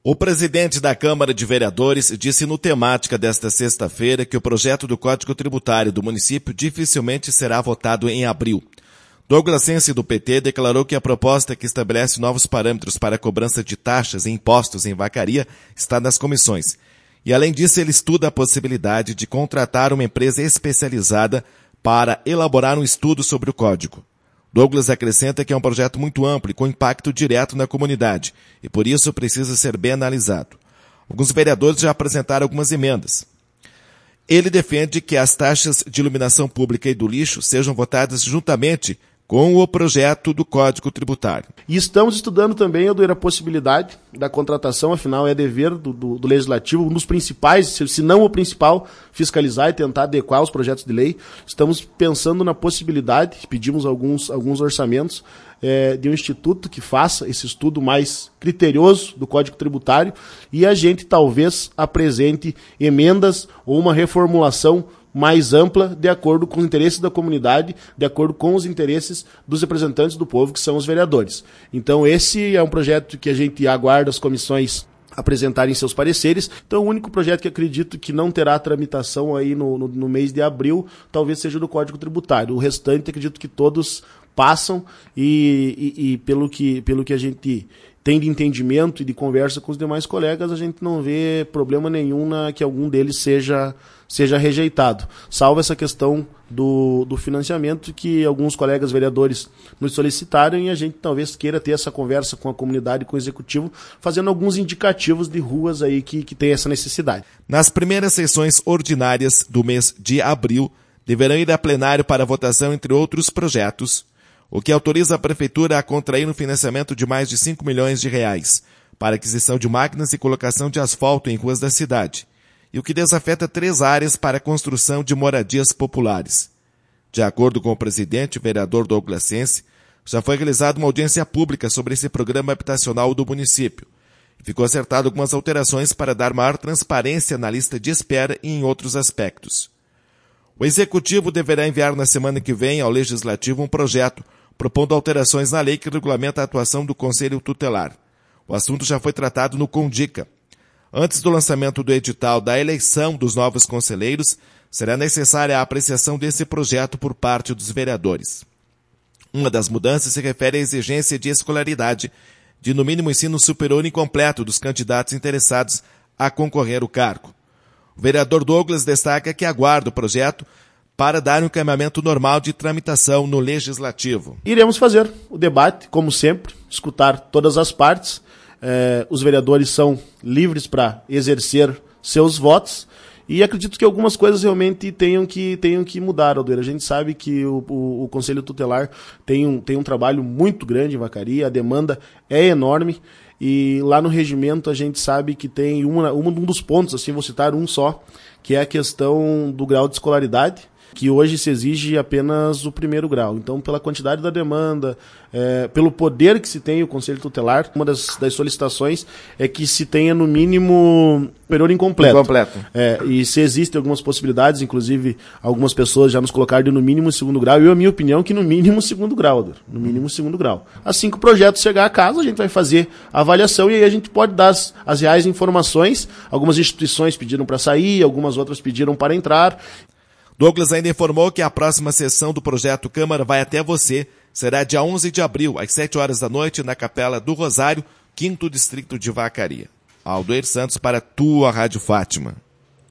O presidente da Câmara de Vereadores disse no Temática desta sexta-feira que o projeto do Código Tributário do município dificilmente será votado em abril. Douglas Sense, do PT, declarou que a proposta que estabelece novos parâmetros para a cobrança de taxas e impostos em vacaria está nas comissões. E, além disso, ele estuda a possibilidade de contratar uma empresa especializada para elaborar um estudo sobre o código. Douglas acrescenta que é um projeto muito amplo e com impacto direto na comunidade, e por isso precisa ser bem analisado. Alguns vereadores já apresentaram algumas emendas. Ele defende que as taxas de iluminação pública e do lixo sejam votadas juntamente com o projeto do Código Tributário. E estamos estudando também, Aldoir, a possibilidade da contratação, afinal é dever do Legislativo, um dos principais, se não o principal, fiscalizar e tentar adequar os projetos de lei. Estamos pensando na possibilidade, pedimos alguns orçamentos, de um instituto que faça esse estudo mais criterioso do Código Tributário e a gente talvez apresente emendas ou uma reformulação mais ampla, de acordo com os interesses da comunidade, de acordo com os interesses dos representantes do povo, que são os vereadores. Então esse é um projeto que a gente aguarda as comissões apresentarem seus pareceres. Então o único projeto que acredito que não terá tramitação aí no mês de abril, talvez seja o do Código Tributário. O restante acredito que todos passam e pelo que a gente tem de entendimento e de conversa com os demais colegas, a gente não vê problema nenhum que algum deles seja rejeitado, salvo essa questão do financiamento que alguns colegas vereadores nos solicitaram e a gente talvez queira ter essa conversa com a comunidade e com o executivo, fazendo alguns indicativos de ruas aí que tem essa necessidade. Nas primeiras sessões ordinárias do mês de abril, deverão ir a plenário para votação, entre outros projetos, o que autoriza a Prefeitura a contrair um financiamento de mais de 5 milhões de reais para aquisição de máquinas e colocação de asfalto em ruas da cidade, e o que desafeta 3 áreas para a construção de moradias populares. De acordo com o presidente, o vereador Douglas Sense, já foi realizada uma audiência pública sobre esse programa habitacional do município. Ficou acertado algumas alterações para dar maior transparência na lista de espera e em outros aspectos. O Executivo deverá enviar na semana que vem ao Legislativo um projeto propondo alterações na lei que regulamenta a atuação do Conselho Tutelar. O assunto já foi tratado no CONDICA. Antes do lançamento do edital da eleição dos novos conselheiros, será necessária a apreciação desse projeto por parte dos vereadores. Uma das mudanças se refere à exigência de escolaridade de, no mínimo, ensino superior incompleto dos candidatos interessados a concorrer ao cargo. O vereador Douglas destaca que aguarda o projeto para dar um encaminhamento normal de tramitação no Legislativo. Iremos fazer o debate, como sempre, escutar todas as partes. Os vereadores são livres para exercer seus votos e acredito que algumas coisas realmente tenham que mudar, Aldoir. A gente sabe que o Conselho Tutelar tem um trabalho muito grande em Vacaria, a demanda é enorme e lá no regimento a gente sabe que tem um dos pontos, assim vou citar um só, que é a questão do grau de escolaridade, que hoje se exige apenas o 1º grau. Então, pela quantidade da demanda, pelo poder que se tem o Conselho Tutelar, uma das solicitações é que se tenha, no mínimo, superior incompleto. E se existem algumas possibilidades, inclusive algumas pessoas já nos colocaram de no mínimo 2º grau, e a minha opinião é que no mínimo 2º grau, no mínimo 2º grau. Assim que o projeto chegar a casa, a gente vai fazer a avaliação e aí a gente pode dar as reais informações. Algumas instituições pediram para sair, algumas outras pediram para entrar. Douglas ainda informou que a próxima sessão do projeto Câmara Vai Até Você será dia 11 de abril, às 7 horas da noite, na Capela do Rosário, 5º Distrito de Vacaria. Aldoir Santos para tua Rádio Fátima.